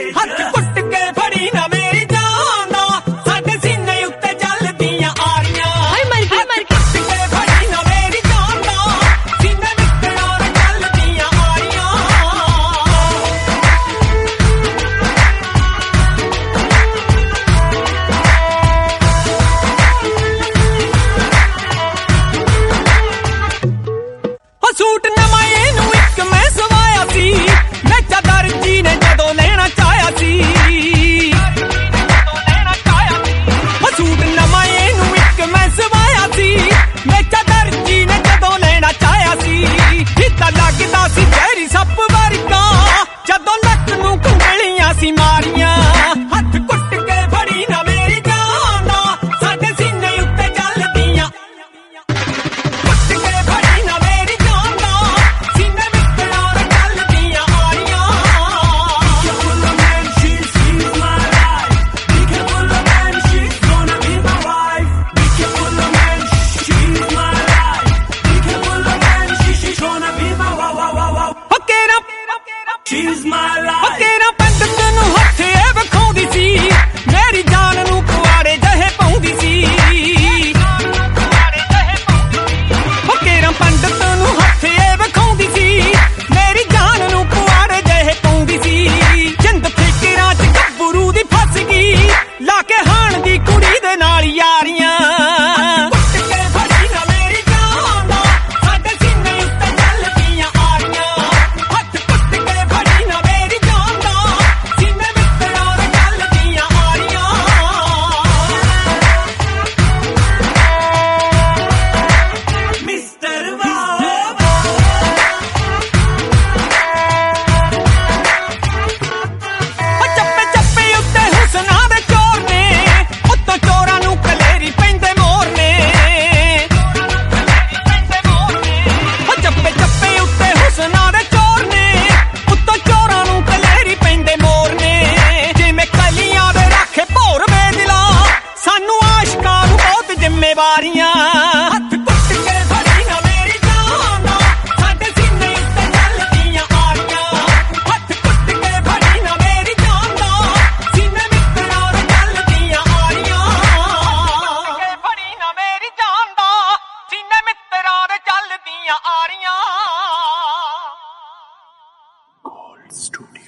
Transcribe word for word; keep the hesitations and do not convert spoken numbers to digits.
ਹੱਥ ਕੁੱਟ ਕੇ ਫੜੀ ਨਾ ਮੇਰੀ ਜਾਨ ਦਾ ਸਾਡੇ ਸੀਨੇ ਉੱਤੇ ਚੱਲਦੀਆਂ ਆਰੀਆਂ ਹੱਥ ਕੁੱਟ ਕੇ ਫੜੀ ਨਾ ਮੇਰੀ ਜਾਨ ਦਾ ਸੀਨੇ ਮਿੱਤਰਾਂ ਦੇ ਚੱਲਦੀਆਂ ਆਰੀਆਂ ਹੋ ਸੂਟ ਨਵਾਂ ਇਹਨੂੰ ਇੱਕ ਮੈਂ ਸਵਾਇਆ ਸੀ ਮੇਚਾ ਦਰਜੀ ਨੇ ਜਦੋਂ ਲੈਣਾ ਚਾਹਿਆ ਸੀ ਹੋ ਸੂਟ ਨਵਾਂ ਇਹਨੂੰ ਇੱਕ ਮੈਂ ਸਵਾਇਆ ਸੀ ਮੇਚਾ ਦਰਜੀ ਨੇ ਜਦੋਂ ਲੈਣਾ ਚਾਹਿਆ ਸੀ ਹਿੱਤਾ ਲੱਗਦਾ ਸੀ ਤੇਰੀ ਸੱਪ ਵਰਗਾ ਜਦੋਂ ਲੱਕ ਨੂੰ ਕੁੰਡਲੀਆਂ ਸੀ ਮਾਰੀਆਂ ਹੱਥ ਕੁੱਟ ਕੇ ਫੜੀ ਨਾ ਮੇਰੀ ਜਾਨ ਦਾ ਸਾਡੇ ਸੀਨੇ ਉੱਤੇ ਚੱਲਦੀਆਂ ਕੁੱਟ ਕੇ ਫੜੀ ਨਾ ਮੇਰੀ ਜਾਨ ਦਾ ਸੀਨੇ ਮਿੱਤਰਾਂ ਦੇ ਚੱਲਦੀਆਂ ਆਰੀਆਂ ਹੋ ਕੇਰਾ She's my ਹੋ life. ਕੇਰਾ ਪੰਡਤ ਨੂੰ ਹੱਥ ਇਹ ਵਿਖਾਉਂਦੀ ਸੀ ਮੇਰੀ ਜਾਨ ਨੂੰ ਕੁਆੜੇ ਜਿਹੇ ਪਾਉਂਦੀ ਸੀ ਹੋ ਕੇਰਾ ਪੰਡਤ ਨੂੰ ਹੱਥ ਇਹ ਵਿਖਾਉਂਦੀ ਸੀ ਮੇਰੀ ਜਾਨ ਨੂੰ ਕੁਆੜੇ ਜਿਹੇ ਪਾਉਂਦੀ ਸੀ ਜਿੰਦ ਫਿਕਰਾਂ ਚ ਗੱਭਰੂ ਦੀ ਫਸ ਗਈ ਲਾ ਕੇ ਹਾਣ ਦੀ ਕੁੜੀ ਦੇ ਨਾਲ ਯਾਰੀਆਂ ਕੁੱਟ ਕੇ ਫੜੀ ਨਾ ਮੇਰੀ ਜਾਨ ਦਾ ਸਾਡੇ ਸੀਨੇ ਉੱਤੇ ਚੱਲਦੀਆਂ ਆਰੀਆਂ ਹੱਥ ਕੁੱਟ ਕੇ ਫੜੀ ਨਾ ਮੇਰੀ ਜਾਨ ਦਾ ਸੀਨੇ ਮਿੱਤਰਾਂ ਦੇ ਚੱਲਦੀਆਂ ਆਰੀਆਂ Mister Wow. ਉਹ ਚੱਪੇ ਚੱਪੇ ਉੱਤੇ ਹੁਸਨਾਂ ਦੇ ਚੋਰ ਨੇ ਉੱਤੋਂ ਚੋਰਾਂ ਨੂੰ ਕਲੇਰੀ ਪੈਂਦੇ ਮੋਰ ਨੇ ਉਹ ਚੱਪੇ ਚੱਪੇ ਉੱਤੇ ਹੁਸਨਾਂ ਦੇ ਚੋਰ ਨੇ ਉੱਤੋਂ ਚੋਰਾਂ ਨੂੰ ਕਲੇਰੀ ਪੈਂਦੇ ਮੋਰ ਨੇ ਜਿਵੇਂ ਕਲੀਆਂ ਦੇ ਰਾਖੇ ਭੋਰ ਬੇਦਿਲਾ ਸਾਨੂੰ ਆਸ਼ਕਾਂ ਨੂੰ ਬਹੁਤ ਜ਼ਿੰਮੇਵਾਰੀਆਂ ਹੱਥ ਕੁੱਟ ਕੇ ਫੜੀ ਨਾ ਮੇਰੀ ਜਾਨ ਦਾ ਸਾਡੇ ਸੀਨੇ ਉੱਤੇ ਚੱਲਦੀਆਂ ਆਰੀਆਂ ਹੱਥ ਕੁੱਟ ਕੇ ਫੜੀ ਨਾ ਮੇਰੀ ਜਾਨ ਦਾ ਸੀਨੇ ਮਿੱਤਰਾਂ ਦੇ ਚੱਲਦੀਆਂ ਆਰੀਆਂ ਕੇ ਫੜੀ ਨਾ ਮੇਰੀ ਜਾਨ ਦਾ ਸੀਨੇ ਮਿੱਤਰਾਂ ਦੇ ਚੱਲਦੀਆਂ ਆਰੀਆਂ Gold Studio.